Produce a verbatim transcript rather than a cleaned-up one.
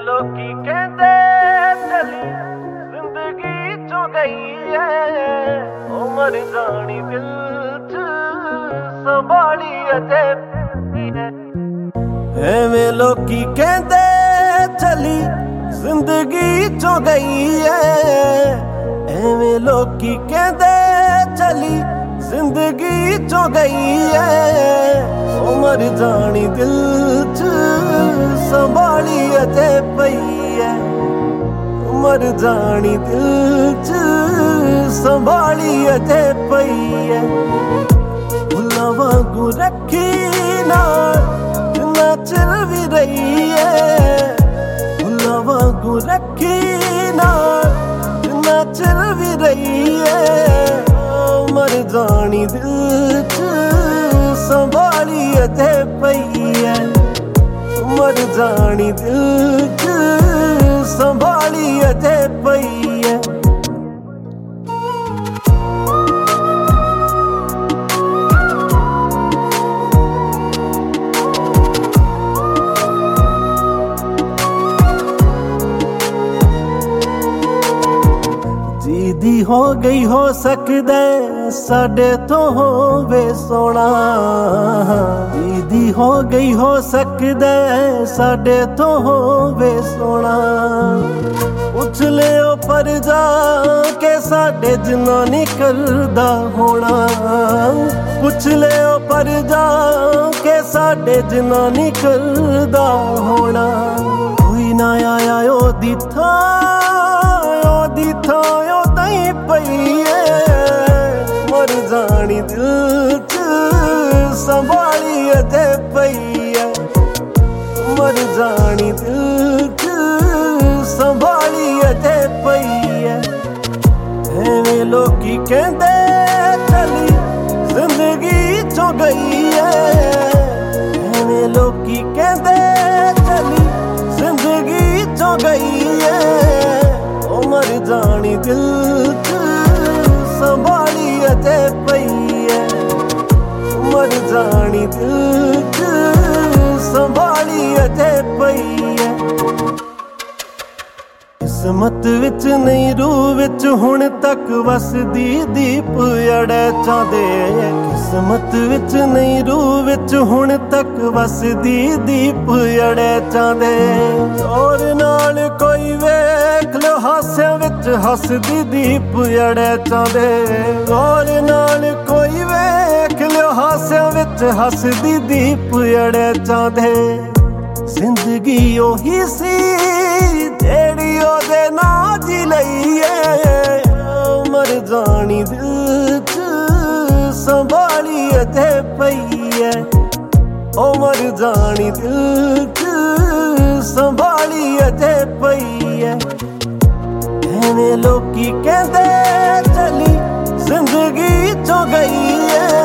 ਲੋਕੀ ਕਹਿੰਦੇ ਚਲੀ ਜ਼ਿੰਦਗੀ ਚੋਂ ਗਈ ਐ, ਉਮਰ ਜਾਣੀ ਦਿਲ ਚ ਸੰਭਾਲੀ ਅਜੇ ਐ। ਐਵੇਂ ਲੋਕੀ ਕਹਿੰਦੇ ਚਲੀ ਜ਼ਿੰਦਗੀ ਚੋਂ ਗਈ ਐ, ਐਵੇਂ ਲੋਕੀ ਕਹਿੰਦੇ ਚਲੀ ਜ਼ਿੰਦਗੀ ਚੋਂ ਗਈ ਐ, ਉਮਰ ਜਾਣੀ ਦਿਲ ਚ ਸੰਭਾਲੀ ਅਜੇ ਪਈ ਐ, ਉਮਰ ਜਾਣੀ ਦਿਲ ਚ ਸੰਭਾਲੀ ਅਜੇ ਪਈ ਐ। ਫੁੱਲਾਂ ਵਾਂਗੂ ਰੱਖੀ ਨਾਲ ਜਿੰਨਾ ਚਿਰ ਵੀ ਰਹੀ ਐ, ਫੁੱਲਾਂ ਵਾਂਗੂ ਰੱਖੀ ਨਾਲ ਜਿੰਨਾ ਚਿਰ ਵੀ ਰਹੀ ਐ, ਉਮਰ ਜਾਣੀ ਦਿਲ ਚ ਸੰਭਾਲੀ ਅਜੇ ਪਈ ਐ, ਉਮਰ ਜਾਣੀ ਦਿਲ ਚ ਸੰਭਾਲੀ ਅਜੇ ਪਈ ਐ। ਦੀ ਹੋ ਗਈ ਹੋ ਸਕਦਾ ਸਾਡੇ ਤੋਂ ਹੋਵੇ ਸੋਹਣਾ, ਦੀ ਹੋ ਗਈ ਹੋ ਸਕਦਾ ਸਾਡੇ ਤੋਂ ਹੋਵੇ ਸੋਹਣਾ। ਪੁੱਛ ਲਿਓ ਪਰ ਜਾ ਕੇ ਸਾਡੇ ਜਿੰਨਾ ਨਹੀਂ ਕਰਦਾ ਹੋਣਾ, ਪੁੱਛ ਲਿਓ ਪਰ ਜਾ ਕੇ ਸਾਡੇ ਜਿੰਨਾ ਨਹੀਂ ਕਰਦਾ ਹੋਣਾ। ਕੋਈ ਨਾ ਆਇਆ ਉਹਦੀ ਥਾਂ, ਉਹਦੀ ਥਾਂ ਉਹਦਾਂ ਪਈ ਐ, ਮਰ ਜਾਣੀ ਦਿਲ ਚ ਸੰਭਾਲੀ ਅਜੇ ਪਈ ਐ, ਮਰ ਜਾਣੀ ਦਿਲ ਚ ਸੰਭਾਲੀ ਅਜੇ ਪਈ ਐ। ਐਵੇਂ ਲੋਕੀ ਕਹਿੰਦੇ ਚਲੀ ਜ਼ਿੰਦਗੀ ਚੋਂ ਗਈ ਐ, ਐਵੇਂ ਲੋਕੀ ਕਹਿੰਦੇ ਚਲੀ ਜ਼ਿੰਦਗੀ ਚੋਂ ਗਈ ਐ, ਉਮਰ ਜਾਣੀ ਦਿਲ ਚ ਸੰਭਾਲੀ ਅਜੇ ਪਈ ਐ, ਉਮਰ ਜਾਣੀ ਦਿਲ ਚ ਸੰਭਾਲੀ ਅਜੇ ਪਈ ਐ। ਕਿਸਮਤ ਵਿੱਚ ਨਹੀਂ ਰੂਹ ਵਿੱਚ ਹੁਣ ਤੱਕ ਵਸਦੀ ਦੀਪ ਅੜੇ ਚਾਂਦੇ, ਕਿਸਮਤ ਵਿੱਚ ਨਹੀਂ ਰੂਹ ਵਿੱਚ ਹੁਣ ਤੱਕ ਵਸਦੀ ਦੀਪ ਅੜੇ ਚਾਂਦੇ। ਔਰ ਨਾਲ ਕੋਈ ਵੇਖ ਲੋ ਹਾਸਿਆਂ ਵਿੱਚ ਹੱਸਦੀ ਦੀਪ ਅੜੇ ਚਾਂਦੇ, ਔਰ ਨਾਲ ਕੋਈ ਵੇਖ ਲਿਓ ਹਾਸਿਆਂ ਵਿੱਚ ਹੱਸਦੀ ਦੀਪ ਅੜੇ ਚਾਂਦੇ। ਜ਼ਿੰਦਗੀ ਉਹੀ ਸੀ ਜਿਹੜੀ ਉਹਦੇ ਨਾਂ ਜੀ ਲਈ ਏ, ਉਮਰ ਜਾਣੀ ਦਿਲ ਚ ਸੰਭਾਲੀ ਅਜੇ ਪਈ ਐ, ਉਮਰ ਜਾਣੀ ਦਿਲ ਚ ਸੰਭਾਲੀ ਅਜੇ ਪਈ ਐ। ਐਵੇਂ ਲੋਕੀ ਕਹਿੰਦੇ ਚਲੀ ਜ਼ਿੰਦਗੀ ਚੋਂ ਗਈ ਐ,